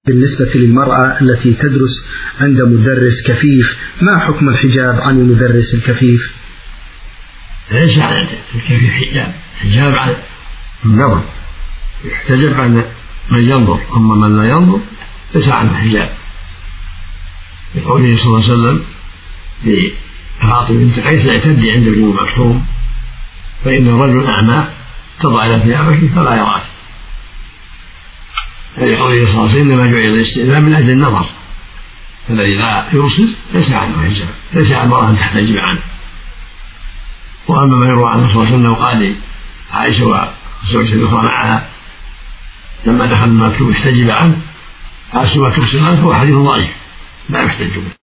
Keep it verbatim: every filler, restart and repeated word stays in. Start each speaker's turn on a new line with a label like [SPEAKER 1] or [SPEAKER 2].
[SPEAKER 1] بالنسبة للمرأة التي تدرس عند مدرس كفيف، ما حكم الحجاب عن المدرس الكفيف؟
[SPEAKER 2] ليس على الكفيف حجاب، حجاب على النظر، يحتجب عن من ينظر، أما من لا ينظر ليس عنه حجاب، بقوله صلى الله عليه وسلم لفاطمة بنت قيس: اعتدي عند ابن مكتوم فإن الرجل أعمى تضع إلى ثيابك فلا يراك. لقوله صلى الله عليه وسلم: إنما جعل الاستئذان من أجل النظر، فالذي لا يرسل ليس عنه حجاب، ليس عن المرأة أن تحتجب عنه. وأما ما يروى عنه صلى الله عليه وسلم قال عائشة وزوجته الأخرى معها لما دخل المكتوب احتجب عنه: عائشة ما ترسل عنه، هو حديث ضعيف لا يحتج به.